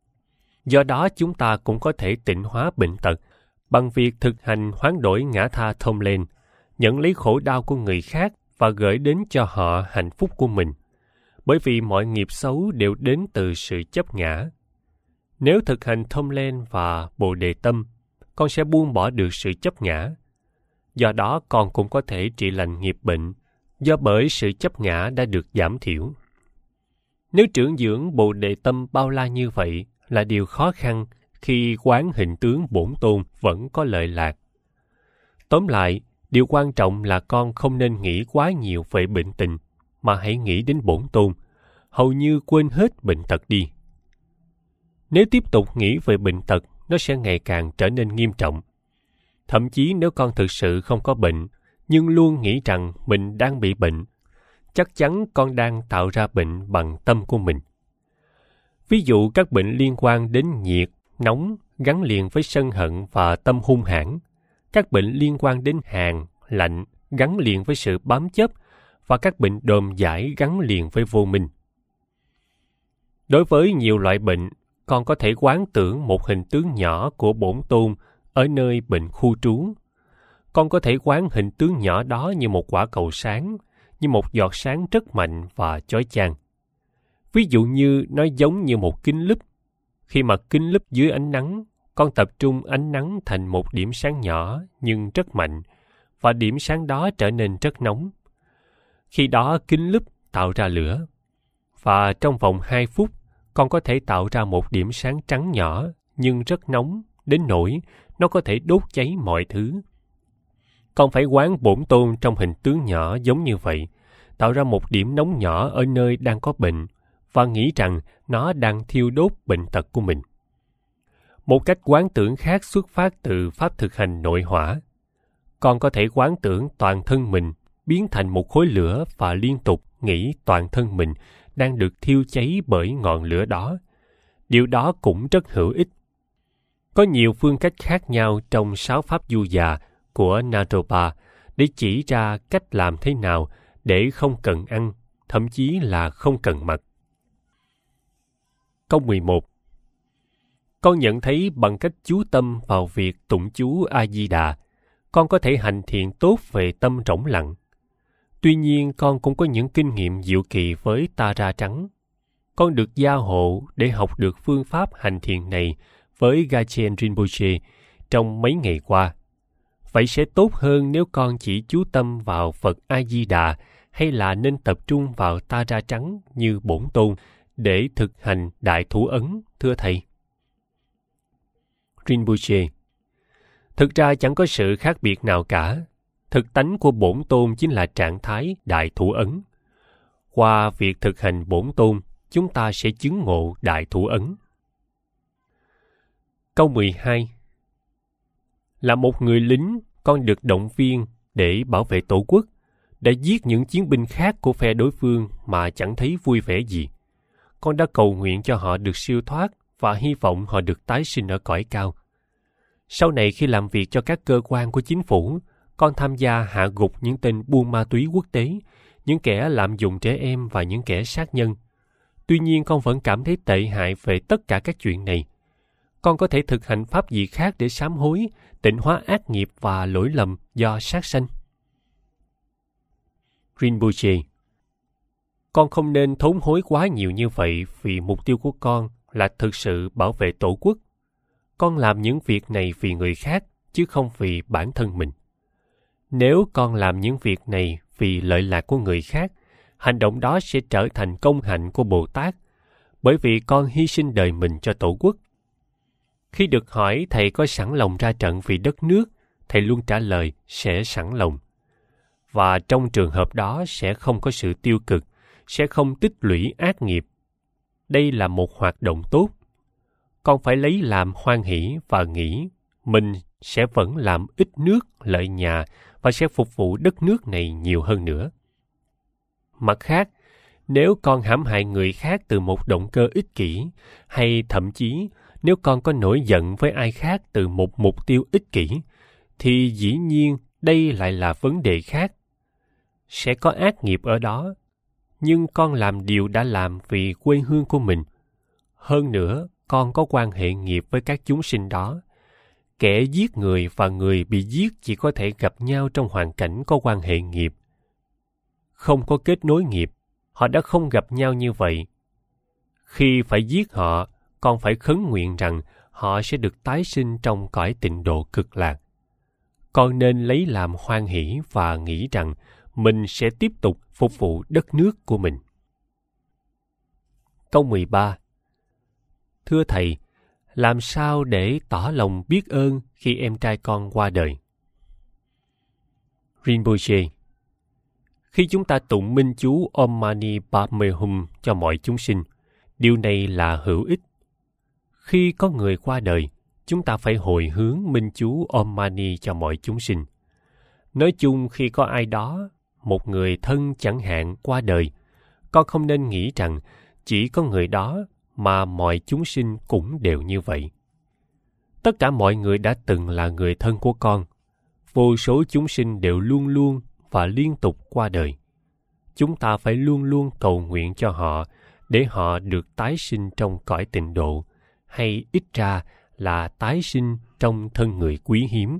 Do đó chúng ta cũng có thể tịnh hóa bệnh tật bằng việc thực hành hoán đổi ngã tha thông lên, nhận lấy khổ đau của người khác và gửi đến cho họ hạnh phúc của mình. Bởi vì mọi nghiệp xấu đều đến từ sự chấp ngã. Nếu thực hành thông lên và bồ đề tâm, con sẽ buông bỏ được sự chấp ngã. Do đó con cũng có thể trị lành nghiệp bệnh, do bởi sự chấp ngã đã được giảm thiểu. Nếu trưởng dưỡng bồ đề tâm bao la như vậy là điều khó khăn khi quán hình tướng bổn tôn vẫn có lợi lạc. Tóm lại, điều quan trọng là con không nên nghĩ quá nhiều về bệnh tình, mà hãy nghĩ đến bổn tôn, hầu như quên hết bệnh tật đi. Nếu tiếp tục nghĩ về bệnh tật, nó sẽ ngày càng trở nên nghiêm trọng. Thậm chí nếu con thực sự không có bệnh, nhưng luôn nghĩ rằng mình đang bị bệnh, chắc chắn con đang tạo ra bệnh bằng tâm của mình. Ví dụ các bệnh liên quan đến nhiệt, nóng, gắn liền với sân hận và tâm hung hãn. Các bệnh liên quan đến hàn, lạnh, gắn liền với sự bám chấp, và các bệnh đờm giải gắn liền với vô minh. Đối với nhiều loại bệnh, con có thể quán tưởng một hình tướng nhỏ của bổn tôn ở nơi bệnh khu trú. Con có thể quán hình tướng nhỏ đó như một quả cầu sáng, như một giọt sáng rất mạnh và chói chang. Ví dụ như nó giống như một kính lúp. Khi mà kính lúp dưới ánh nắng, con tập trung ánh nắng thành một điểm sáng nhỏ nhưng rất mạnh, và điểm sáng đó trở nên rất nóng. Khi đó kính lúp tạo ra lửa, và trong vòng hai phút, con có thể tạo ra một điểm sáng trắng nhỏ nhưng rất nóng, đến nỗi nó có thể đốt cháy mọi thứ. Con phải quán bổn tôn trong hình tướng nhỏ giống như vậy, tạo ra một điểm nóng nhỏ ở nơi đang có bệnh, và nghĩ rằng nó đang thiêu đốt bệnh tật của mình. Một cách quán tưởng khác xuất phát từ pháp thực hành nội hỏa. Con có thể quán tưởng toàn thân mình biến thành một khối lửa và liên tục nghĩ toàn thân mình đang được thiêu cháy bởi ngọn lửa đó. Điều đó cũng rất hữu ích. Có nhiều phương cách khác nhau trong sáu pháp du già của Naropa để chỉ ra cách làm thế nào để không cần ăn, thậm chí là không cần mặc. Câu mười một. Con nhận thấy bằng cách chú tâm vào việc tụng chú A-di-đà, con có thể hành thiện tốt về tâm rỗng lặng. Tuy nhiên, con cũng có những kinh nghiệm diệu kỳ với Tara trắng. Con được gia hộ để học được phương pháp hành thiện này với Gachen Rinpoche trong mấy ngày qua. Vậy sẽ tốt hơn nếu con chỉ chú tâm vào Phật A-di-đà, hay là nên tập trung vào Tara trắng như bổn tôn để thực hành đại thủ ấn, thưa Thầy? Rinpoche: Thực ra chẳng có sự khác biệt nào cả. Thực tánh của bổn tôn chính là trạng thái đại thủ ấn. Qua việc thực hành bổn tôn, chúng ta sẽ chứng ngộ đại thủ ấn. Câu mười hai. Là một người lính, con được động viên để bảo vệ tổ quốc. đã giết những chiến binh khác của phe đối phương mà chẳng thấy vui vẻ gì. Con đã cầu nguyện cho họ được siêu thoát và hy vọng họ được tái sinh ở cõi cao. Sau này khi làm việc cho các cơ quan của chính phủ, con tham gia hạ gục những tên buôn ma túy quốc tế, những kẻ lạm dụng trẻ em và những kẻ sát nhân. Tuy nhiên con vẫn cảm thấy tệ hại về tất cả các chuyện này. Con có thể thực hành pháp gì khác để sám hối, tịnh hóa ác nghiệp và lỗi lầm do sát sanh? Rinpoche: Con không nên thốn hối quá nhiều như vậy vì mục tiêu của con là thực sự bảo vệ tổ quốc. Con làm những việc này vì người khác, chứ không vì bản thân mình. Nếu con làm những việc này vì lợi lạc của người khác, hành động đó sẽ trở thành công hạnh của Bồ Tát, bởi vì con hy sinh đời mình cho tổ quốc. Khi được hỏi thầy có sẵn lòng ra trận vì đất nước, thầy luôn trả lời sẽ sẵn lòng. Và trong trường hợp đó sẽ không có sự tiêu cực, sẽ không tích lũy ác nghiệp. Đây là một hoạt động tốt. Con phải lấy làm hoan hỷ và nghĩ mình sẽ vẫn làm ít nước lợi nhà và sẽ phục vụ đất nước này nhiều hơn nữa. Mặt khác, nếu con hãm hại người khác từ một động cơ ích kỷ, hay thậm chí nếu con có nổi giận với ai khác từ một mục tiêu ích kỷ, thì dĩ nhiên đây lại là vấn đề khác. Sẽ có ác nghiệp ở đó, nhưng con làm điều đã làm vì quê hương của mình. Hơn nữa, con có quan hệ nghiệp với các chúng sinh đó. Kẻ giết người và người bị giết chỉ có thể gặp nhau trong hoàn cảnh có quan hệ nghiệp. Không có kết nối nghiệp, họ đã không gặp nhau như vậy. Khi phải giết họ, con phải khấn nguyện rằng họ sẽ được tái sinh trong cõi tịnh độ cực lạc. Con nên lấy làm hoan hỷ và nghĩ rằng mình sẽ tiếp tục phục vụ đất nước của mình. Câu mười ba. Thưa Thầy, làm sao để tỏ lòng biết ơn khi em trai con qua đời? Rinpoche: Khi chúng ta tụng minh chú Om Mani Padme Hum cho mọi chúng sinh, điều này là hữu ích. Khi có người qua đời, chúng ta phải hồi hướng minh chú Om Mani cho mọi chúng sinh. Nói chung, khi có ai đó, một người thân chẳng hạn qua đời, con không nên nghĩ rằng chỉ có người đó mà mọi chúng sinh cũng đều như vậy. Tất cả mọi người đã từng là người thân của con. Vô số chúng sinh đều luôn luôn và liên tục qua đời. Chúng ta phải luôn luôn cầu nguyện cho họ để họ được tái sinh trong cõi tịnh độ, hay ít ra là tái sinh trong thân người quý hiếm.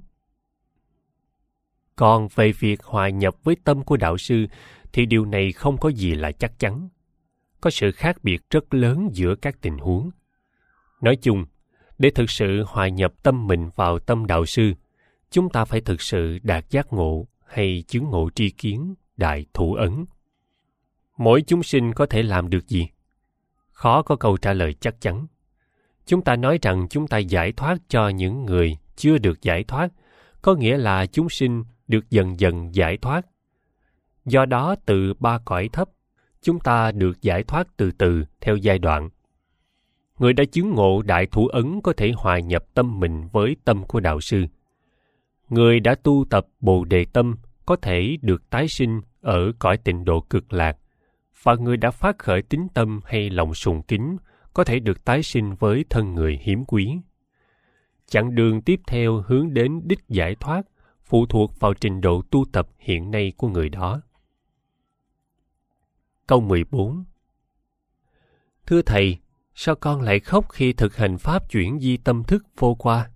Còn về việc hòa nhập với tâm của đạo sư thì điều này không có gì là chắc chắn. Có sự khác biệt rất lớn giữa các tình huống. Nói chung, để thực sự hòa nhập tâm mình vào tâm đạo sư, chúng ta phải thực sự đạt giác ngộ hay chứng ngộ tri kiến, đại thủ ấn. Mỗi chúng sinh có thể làm được gì? Khó có câu trả lời chắc chắn. Chúng ta nói rằng chúng ta giải thoát cho những người chưa được giải thoát, có nghĩa là chúng sinh được dần dần giải thoát. Do đó, từ ba cõi thấp, chúng ta được giải thoát từ từ theo giai đoạn. Người đã chứng ngộ đại thủ ấn có thể hòa nhập tâm mình với tâm của đạo sư. Người đã tu tập Bồ Đề tâm có thể được tái sinh ở cõi tịnh độ cực lạc, và người đã phát khởi tín tâm hay lòng sùng kính có thể được tái sinh với thân người hiếm quý. Chặng đường tiếp theo hướng đến đích giải thoát phụ thuộc vào trình độ tu tập hiện nay của người đó. Câu mười bốn. Thưa Thầy, sao con lại khóc khi thực hành pháp chuyển di tâm thức vô qua?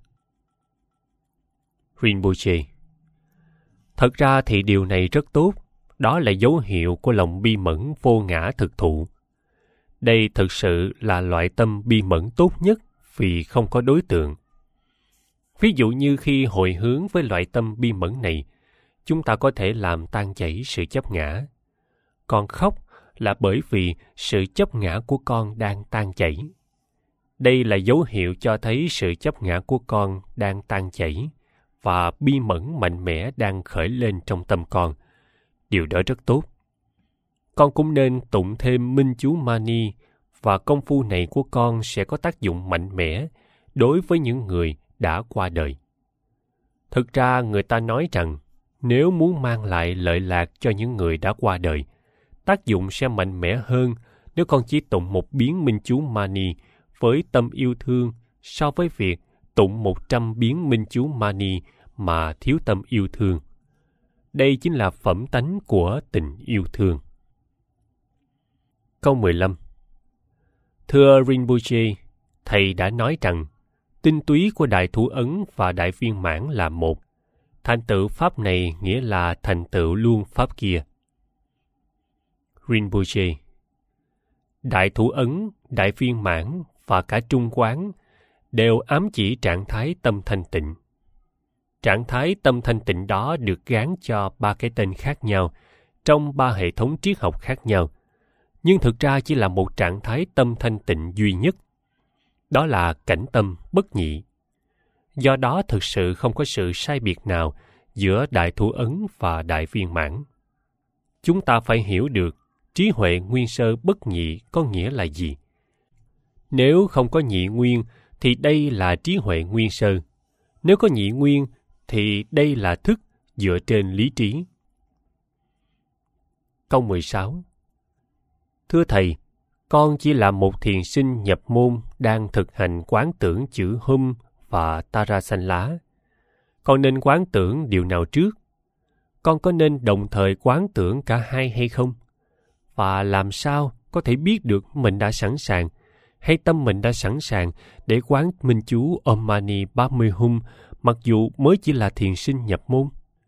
Rinpoche: Thật ra thì điều này rất tốt. Đó là dấu hiệu của lòng bi mẫn vô ngã thực thụ. Đây thực sự là loại tâm bi mẫn tốt nhất vì không có đối tượng. Ví dụ như khi hồi hướng với loại tâm bi mẫn này, chúng ta có thể làm tan chảy sự chấp ngã. Con khóc là bởi vì sự chấp ngã của con đang tan chảy. Đây là dấu hiệu cho thấy sự chấp ngã của con đang tan chảy và bi mẫn mạnh mẽ đang khởi lên trong tâm con. Điều đó rất tốt. Con cũng nên tụng thêm minh chú Mani, và công phu này của con sẽ có tác dụng mạnh mẽ đối với những người đã qua đời. Thực ra người ta nói rằng nếu muốn mang lại lợi lạc cho những người đã qua đời, tác dụng sẽ mạnh mẽ hơn nếu con chỉ tụng một biến minh chú Mani với tâm yêu thương so với việc tụng một trăm biến minh chú Mani mà thiếu tâm yêu thương. Đây chính là phẩm tánh của tình yêu thương. Câu mười lăm. Thưa Rinpoche, Thầy đã nói rằng tinh túy của Đại Thủ Ấn và Đại Viên Mãn là một. Thành tựu pháp này nghĩa là thành tựu luôn pháp kia. Rinpoche: Đại Thủ Ấn, Đại Viên Mãn và cả Trung Quán đều ám chỉ trạng thái tâm thanh tịnh. Trạng thái tâm thanh tịnh đó được gán cho ba cái tên khác nhau trong ba hệ thống triết học khác nhau, nhưng thực ra chỉ là một trạng thái tâm thanh tịnh duy nhất. Đó là cảnh tâm bất nhị. Do đó thực sự không có sự sai biệt nào giữa Đại Thủ Ấn và Đại Viên Mãn. Chúng ta phải hiểu được trí huệ nguyên sơ bất nhị có nghĩa là gì. Nếu không có nhị nguyên thì đây là trí huệ nguyên sơ. Nếu có nhị nguyên thì đây là thức dựa trên lý trí. Câu mười sáu. Thưa Thầy, con chỉ là một thiền sinh nhập môn đang thực hành quán tưởng chữ Hum và Tarasanla. Con nên quán tưởng điều nào trước? Con có nên đồng thời quán tưởng cả hai hay không? Và làm sao có thể biết được mình đã sẵn sàng, hay tâm mình đã sẵn sàng để quán minh chú Om Mani Padme Hum mặc dù mới chỉ là thiền sinh nhập môn?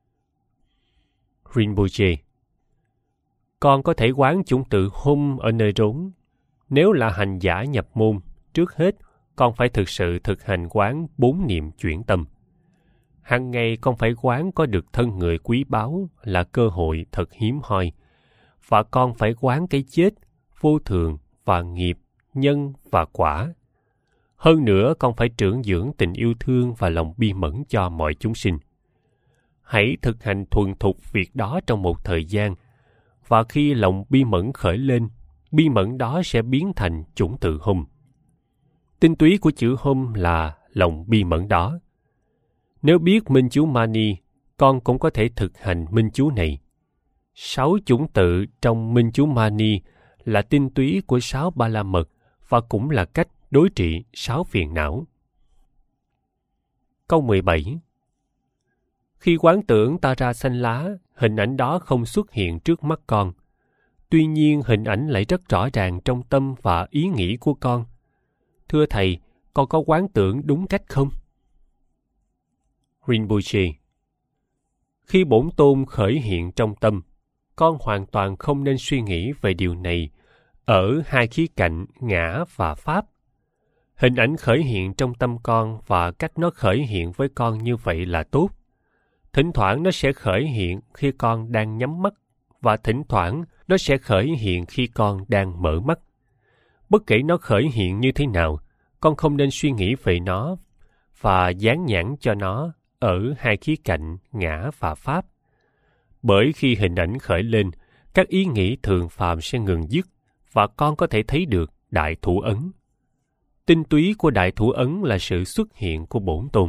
Rinpoche: Con có thể quán chủng từ Hum ở nơi rốn. Nếu là hành giả nhập môn, trước hết con phải thực sự thực hành quán bốn niệm chuyển tâm. Hằng ngày con phải quán có được thân người quý báu là cơ hội thật hiếm hoi, và con phải quán cái chết, vô thường và nghiệp, nhân và quả. Hơn nữa, con phải trưởng dưỡng tình yêu thương và lòng bi mẫn cho mọi chúng sinh. Hãy thực hành thuần thục việc đó trong một thời gian, và khi lòng bi mẫn khởi lên, bi mẫn đó sẽ biến thành chủng từ Hum. Tinh túy của chữ Hum là lòng bi mẫn đó. Nếu biết minh chú Mani, con cũng có thể thực hành minh chú này. Sáu chủng tự trong minh chú Mani là tinh túy của sáu ba la mật và cũng là cách đối trị sáu phiền não. Câu mười bảy. Khi quán tưởng Tarasanla, hình ảnh đó không xuất hiện trước mắt con. Tuy nhiên hình ảnh lại rất rõ ràng trong tâm và ý nghĩ của con. Thưa Thầy, con có quán tưởng đúng cách không? Rinpoche: Khi bổn tôn khởi hiện trong tâm, con hoàn toàn không nên suy nghĩ về điều này ở hai khía cạnh ngã và pháp. Hình ảnh khởi hiện trong tâm con và cách nó khởi hiện với con như vậy là tốt. Thỉnh thoảng nó sẽ khởi hiện khi con đang nhắm mắt, và thỉnh thoảng nó sẽ khởi hiện khi con đang mở mắt. Bất kể nó khởi hiện như thế nào, con không nên suy nghĩ về nó và dán nhãn cho nó ở hai khía cạnh ngã và pháp. Bởi khi hình ảnh khởi lên, các ý nghĩ thường phàm sẽ ngừng dứt và con có thể thấy được Đại Thủ Ấn. Tinh túy của Đại Thủ Ấn là sự xuất hiện của bổn tôn.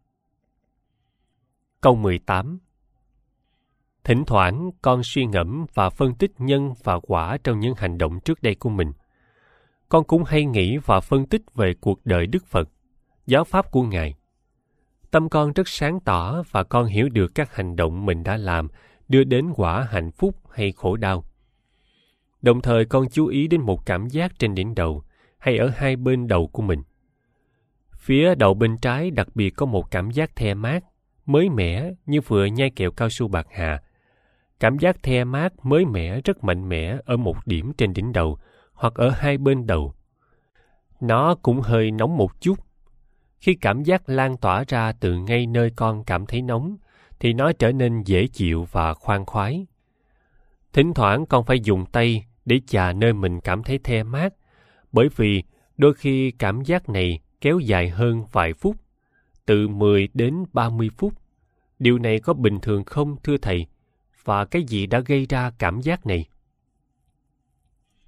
Câu mười tám. Thỉnh thoảng con suy ngẫm và phân tích nhân và quả trong những hành động trước đây của mình. Con cũng hay nghĩ và phân tích về cuộc đời Đức Phật, giáo pháp của Ngài. Tâm con rất sáng tỏ và con hiểu được các hành động mình đã làm đưa đến quả hạnh phúc hay khổ đau. Đồng thời con chú ý đến một cảm giác trên đỉnh đầu hay ở hai bên đầu của mình. Phía đầu bên trái đặc biệt có một cảm giác the mát, mới mẻ như vừa nhai kẹo cao su bạc hà. Cảm giác the mát mới mẻ rất mạnh mẽ ở một điểm trên đỉnh đầu hoặc ở hai bên đầu. Nó cũng hơi nóng một chút. Khi cảm giác lan tỏa ra từ ngay nơi con cảm thấy nóng, thì nó trở nên dễ chịu và khoan khoái. Thỉnh thoảng con phải dùng tay để chà nơi mình cảm thấy the mát, bởi vì đôi khi cảm giác này kéo dài hơn vài phút, từ mười đến ba mươi phút. Điều này có bình thường không, thưa Thầy? Và cái gì đã gây ra cảm giác này?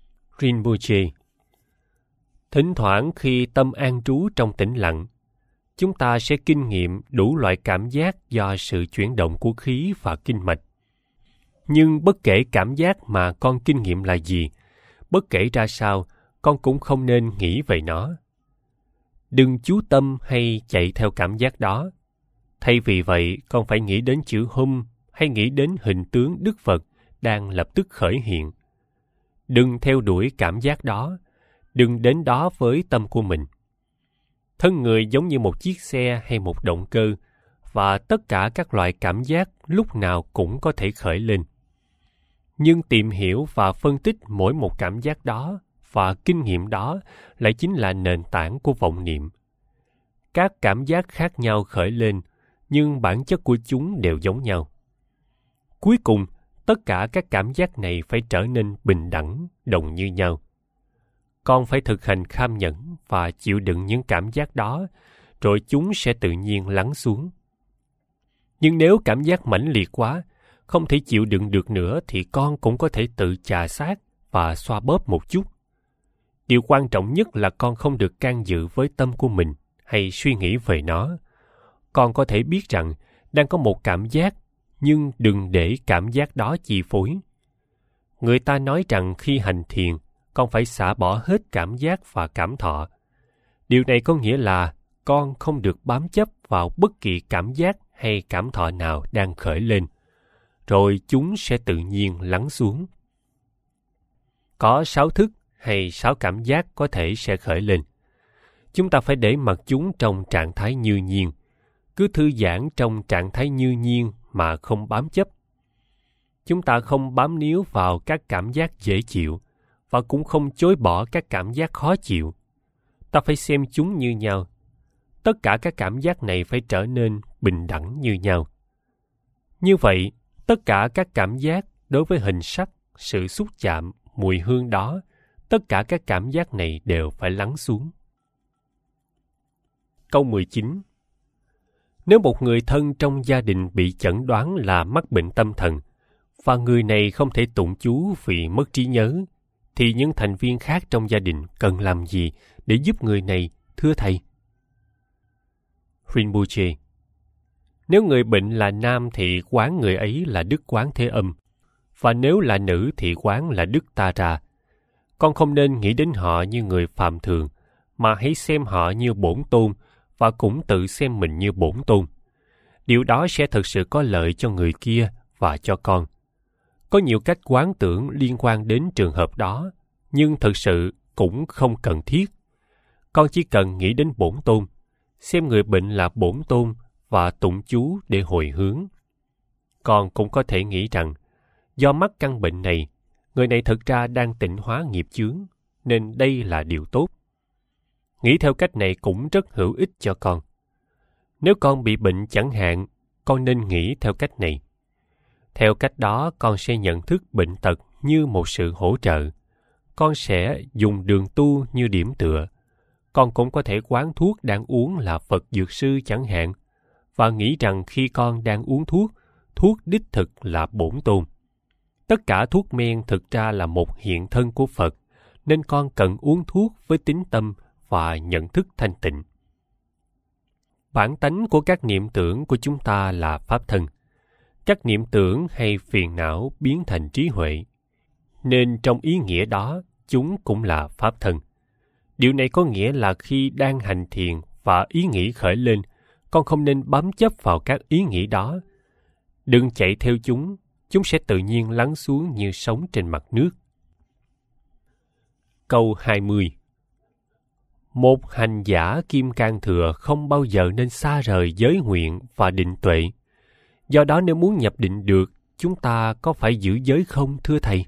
Rinpoche: Thỉnh thoảng khi tâm an trú trong tĩnh lặng, chúng ta sẽ kinh nghiệm đủ loại cảm giác do sự chuyển động của khí và kinh mạch. Nhưng bất kể cảm giác mà con kinh nghiệm là gì, bất kể ra sao, con cũng không nên nghĩ về nó. Đừng chú tâm hay chạy theo cảm giác đó. Thay vì vậy, con phải nghĩ đến chữ hum hay nghĩ đến hình tướng Đức Phật đang lập tức khởi hiện. Đừng theo đuổi cảm giác đó, đừng đến đó với tâm của mình. Thân người giống như một chiếc xe hay một động cơ, và tất cả các loại cảm giác lúc nào cũng có thể khởi lên. Nhưng tìm hiểu và phân tích mỗi một cảm giác đó và kinh nghiệm đó lại chính là nền tảng của vọng niệm. Các cảm giác khác nhau khởi lên, nhưng bản chất của chúng đều giống nhau. Cuối cùng, tất cả các cảm giác này phải trở nên bình đẳng, đồng như nhau. Con phải thực hành kham nhẫn và chịu đựng những cảm giác đó, rồi chúng sẽ tự nhiên lắng xuống. Nhưng nếu cảm giác mãnh liệt quá, không thể chịu đựng được nữa thì con cũng có thể tự chà sát và xoa bóp một chút. Điều quan trọng nhất là con không được can dự với tâm của mình hay suy nghĩ về nó. Con có thể biết rằng đang có một cảm giác, nhưng đừng để cảm giác đó chi phối. Người ta nói rằng khi hành thiền, con phải xả bỏ hết cảm giác và cảm thọ. Điều này có nghĩa là con không được bám chấp vào bất kỳ cảm giác hay cảm thọ nào đang khởi lên, rồi chúng sẽ tự nhiên lắng xuống. Có sáu thức hay sáu cảm giác có thể sẽ khởi lên. Chúng ta phải để mặc chúng trong trạng thái như nhiên, cứ thư giãn trong trạng thái như nhiên mà không bám chấp. Chúng ta không bám níu vào các cảm giác dễ chịu và cũng không chối bỏ các cảm giác khó chịu. Ta phải xem chúng như nhau. Tất cả các cảm giác này phải trở nên bình đẳng như nhau. Như vậy, tất cả các cảm giác đối với hình sắc, sự xúc chạm, mùi hương đó, tất cả các cảm giác này đều phải lắng xuống. Câu mười chín. Nếu một người thân trong gia đình bị chẩn đoán là mắc bệnh tâm thần, và người này không thể tụng chú vì mất trí nhớ, thì những thành viên khác trong gia đình cần làm gì để giúp người này, thưa thầy? Rinpoche: Nếu người bệnh là nam thì quán người ấy là Đức Quán Thế Âm, và nếu là nữ thì quán là Đức Tara. Con không nên nghĩ đến họ như người phàm thường, mà hãy xem họ như bổn tôn và cũng tự xem mình như bổn tôn. Điều đó sẽ thực sự có lợi cho người kia và cho con. Có nhiều cách quán tưởng liên quan đến trường hợp đó, nhưng thực sự cũng không cần thiết. Con chỉ cần nghĩ đến bổn tôn, xem người bệnh là bổn tôn và tụng chú để hồi hướng. Con cũng có thể nghĩ rằng, do mắc căn bệnh này, người này thực ra đang tịnh hóa nghiệp chướng, nên đây là điều tốt. Nghĩ theo cách này cũng rất hữu ích cho con. Nếu con bị bệnh chẳng hạn, con nên nghĩ theo cách này. Theo cách đó, con sẽ nhận thức bệnh tật như một sự hỗ trợ. Con sẽ dùng đường tu như điểm tựa. Con cũng có thể quán thuốc đang uống là Phật Dược Sư chẳng hạn, và nghĩ rằng khi con đang uống thuốc, thuốc đích thực là bổn tôn. Tất cả thuốc men thực ra là một hiện thân của Phật, nên con cần uống thuốc với tín tâm và nhận thức thanh tịnh. Bản tánh của các niệm tưởng của chúng ta là pháp thân. Các niệm tưởng hay phiền não biến thành trí huệ, nên trong ý nghĩa đó, chúng cũng là pháp thân. Điều này có nghĩa là khi đang hành thiền và ý nghĩ khởi lên, con không nên bám chấp vào các ý nghĩ đó. Đừng chạy theo chúng, chúng sẽ tự nhiên lắng xuống như sóng trên mặt nước. Câu hai mươi. Một hành giả kim cang thừa không bao giờ nên xa rời giới nguyện và định tuệ. Do đó nếu muốn nhập định được, chúng ta có phải giữ giới không, thưa thầy?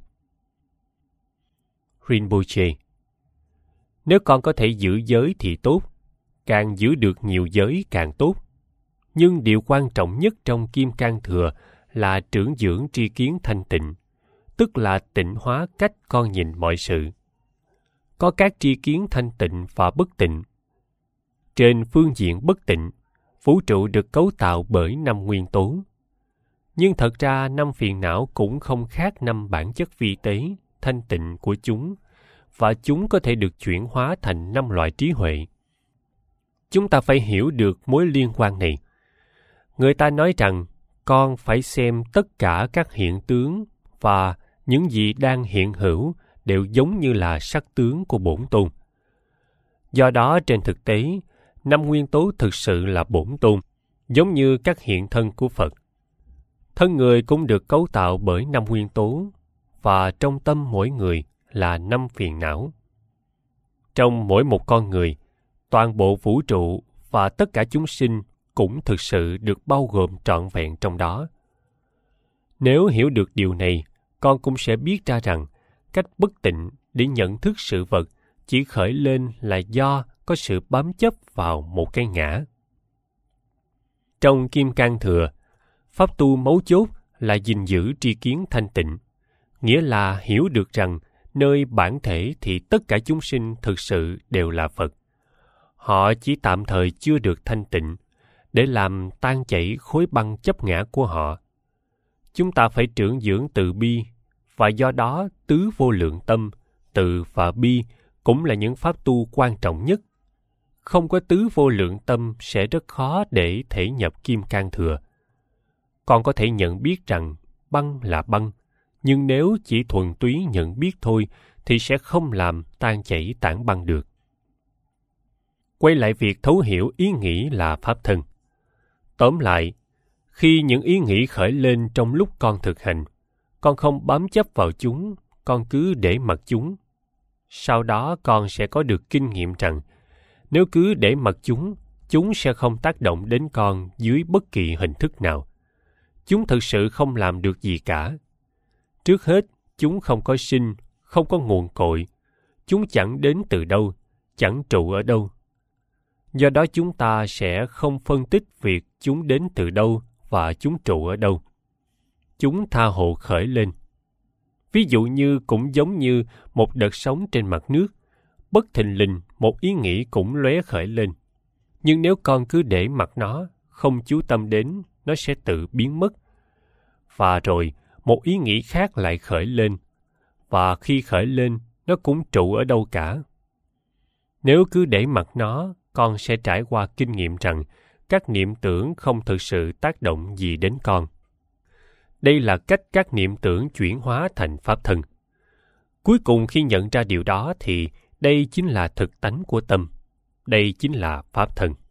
Rinpoche: Nếu con có thể giữ giới thì tốt, càng giữ được nhiều giới càng tốt. Nhưng điều quan trọng nhất trong kim cang thừa là trưởng dưỡng tri kiến thanh tịnh, tức là tịnh hóa cách con nhìn mọi sự. Có các tri kiến thanh tịnh và bất tịnh. Trên phương diện bất tịnh, vũ trụ được cấu tạo bởi năm nguyên tố. Nhưng thật ra năm phiền não cũng không khác năm bản chất vi tế, thanh tịnh của chúng, và chúng có thể được chuyển hóa thành năm loại trí huệ. Chúng ta phải hiểu được mối liên quan này. Người ta nói rằng con phải xem tất cả các hiện tướng và những gì đang hiện hữu đều giống như là sắc tướng của bổn tôn. Do đó, trên thực tế, năm nguyên tố thực sự là bổn tôn, giống như các hiện thân của Phật. Thân người cũng được cấu tạo bởi năm nguyên tố, và trong tâm mỗi người là năm phiền não. Trong mỗi một con người, toàn bộ vũ trụ và tất cả chúng sinh cũng thực sự được bao gồm trọn vẹn trong đó. Nếu hiểu được điều này, con cũng sẽ biết ra rằng cách bất tịnh để nhận thức sự vật chỉ khởi lên là do có sự bám chấp vào một cái ngã. Trong Kim Cang Thừa, pháp tu mấu chốt là gìn giữ tri kiến thanh tịnh, nghĩa là hiểu được rằng nơi bản thể thì tất cả chúng sinh thực sự đều là Phật. Họ chỉ tạm thời chưa được thanh tịnh để làm tan chảy khối băng chấp ngã của họ. Chúng ta phải trưởng dưỡng từ bi, và do đó tứ vô lượng tâm, từ và bi cũng là những pháp tu quan trọng nhất. Không có tứ vô lượng tâm sẽ rất khó để thể nhập Kim Cang Thừa. Con có thể nhận biết rằng băng là băng, nhưng nếu chỉ thuần túy nhận biết thôi thì sẽ không làm tan chảy tảng băng được. Quay lại việc thấu hiểu ý nghĩ là pháp thân. Tóm lại, khi những ý nghĩ khởi lên trong lúc con thực hành, con không bám chấp vào chúng, con cứ để mặc chúng. Sau đó con sẽ có được kinh nghiệm rằng, nếu cứ để mặc chúng, chúng sẽ không tác động đến con dưới bất kỳ hình thức nào. Chúng thực sự không làm được gì cả. Trước hết, chúng không có sinh, không có nguồn cội. Chúng chẳng đến từ đâu, chẳng trụ ở đâu. Do đó chúng ta sẽ không phân tích việc chúng đến từ đâu và chúng trụ ở đâu. Chúng tha hồ khởi lên. Ví dụ như cũng giống như một đợt sóng trên mặt nước, bất thình lình một ý nghĩ cũng lóe khởi lên. Nhưng nếu con cứ để mặc nó, không chú tâm đến, nó sẽ tự biến mất. Và rồi, một ý nghĩ khác lại khởi lên. Và khi khởi lên, nó cũng trụ ở đâu cả. Nếu cứ để mặc nó, con sẽ trải qua kinh nghiệm rằng các niệm tưởng không thực sự tác động gì đến con. Đây là cách các niệm tưởng chuyển hóa thành pháp thân. Cuối cùng khi nhận ra điều đó thì đây chính là thực tánh của tâm. Đây chính là pháp thân.